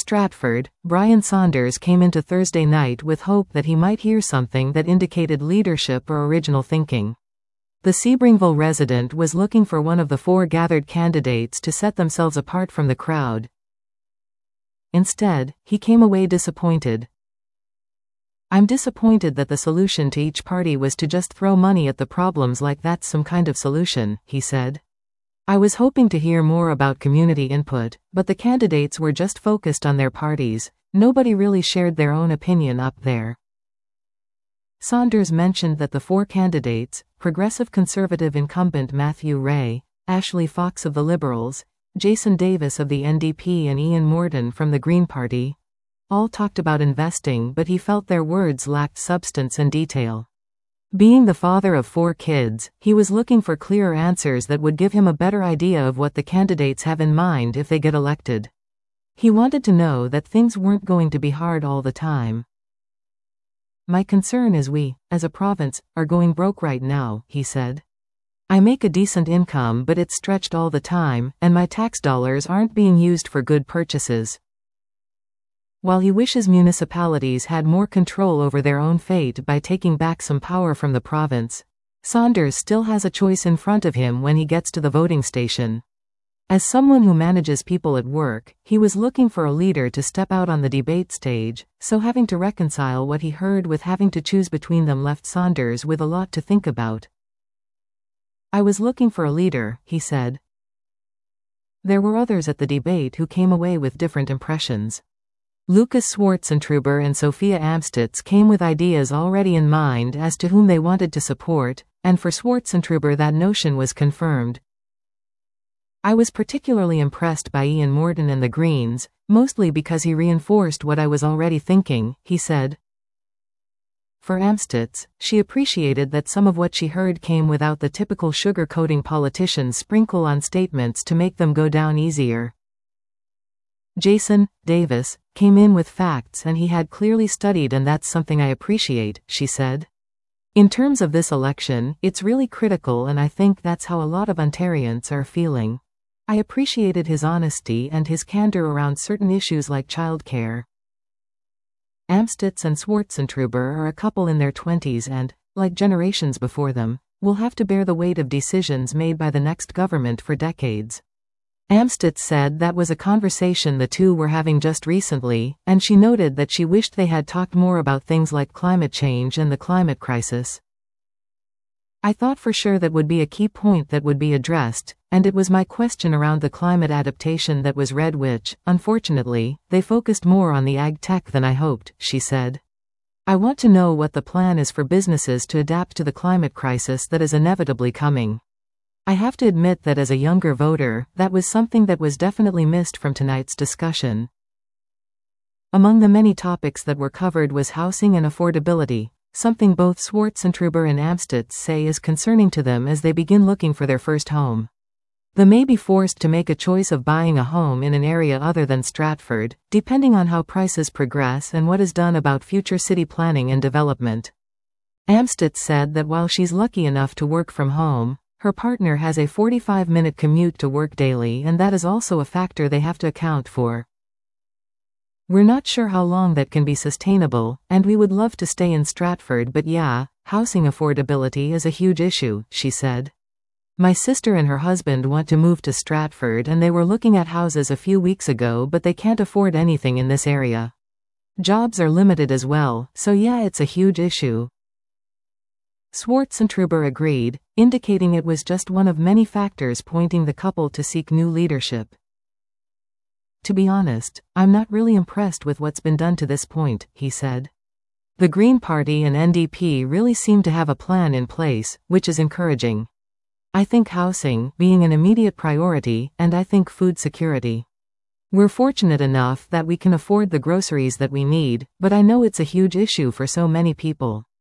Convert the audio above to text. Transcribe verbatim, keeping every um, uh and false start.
Stratford, Brian Saunders came into Thursday night with hope that he might hear something that indicated leadership or original thinking. The Sebringville resident was looking for one of the four gathered candidates to set themselves apart from the crowd. Instead, he came away disappointed. "I'm disappointed that the solution to each party was to just throw money at the problems like that's some kind of solution," he said. "I was hoping to hear more about community input, but the candidates were just focused on their parties. Nobody really shared their own opinion up there." Saunders mentioned that the four candidates, Progressive Conservative incumbent Matthew Ray, Ashley Fox of the Liberals, Jason Davis of the N D P and Ian Morden from the Green Party, all talked about investing, but he felt their words lacked substance and detail. Being the father of four kids, he was looking for clearer answers that would give him a better idea of what the candidates have in mind if they get elected. He wanted to know that things weren't going to be hard all the time. "My concern is we, as a province, are going broke right now," he said. "I make a decent income, but it's stretched all the time, and my tax dollars aren't being used for good purchases." While he wishes municipalities had more control over their own fate by taking back some power from the province, Saunders still has a choice in front of him when he gets to the voting station. As someone who manages people at work, he was looking for a leader to step out on the debate stage, so having to reconcile what he heard with having to choose between them left Saunders with a lot to think about. "I was looking for a leader," he said. There were others at the debate who came away with different impressions. Lucas Schwartzentruber and Sophia Amstutz came with ideas already in mind as to whom they wanted to support, and for Schwartzentruber that notion was confirmed. "I was particularly impressed by Ian Morden and the Greens, mostly because he reinforced what I was already thinking," he said. For Amstutz, she appreciated that some of what she heard came without the typical sugar-coating politicians sprinkle on statements to make them go down easier. Jason Davis came in with facts and he had clearly studied, and that's something I appreciate, she said. "In terms of this election, it's really critical, and I think that's how a lot of Ontarians are feeling. I appreciated his honesty and his candor around certain issues like childcare." Amstutz and Schwartzentruber are a couple in their twenties and, like generations before them, will have to bear the weight of decisions made by the next government for decades. Amstutz said that was a conversation the two were having just recently, and she noted that she wished they had talked more about things like climate change and the climate crisis. "I thought for sure that would be a key point that would be addressed, and it was my question around the climate adaptation that was read, which, unfortunately, they focused more on the ag tech than I hoped," she said. "I want to know what the plan is for businesses to adapt to the climate crisis that is inevitably coming." I have to admit that as a younger voter, that was something that was definitely missed from tonight's discussion. Among the many topics that were covered was housing and affordability, something both Schwartzentruber and Amstutz say is concerning to them as they begin looking for their first home. They may be forced to make a choice of buying a home in an area other than Stratford, depending on how prices progress and what is done about future city planning and development. Amstutz said that while she's lucky enough to work from home, her partner has a forty-five minute commute to work daily, and that is also a factor they have to account for. "We're not sure how long that can be sustainable, and we would love to stay in Stratford, but yeah, housing affordability is a huge issue," she said. "My sister and her husband want to move to Stratford, and they were looking at houses a few weeks ago, but they can't afford anything in this area. Jobs are limited as well, so yeah, it's a huge issue." Schwartzentruber agreed, indicating it was just one of many factors pointing the couple to seek new leadership. "To be honest, I'm not really impressed with what's been done to this point," he said. "The Green Party and N D P really seem to have a plan in place, which is encouraging. I think housing being an immediate priority, and I think food security. We're fortunate enough that we can afford the groceries that we need, but I know it's a huge issue for so many people."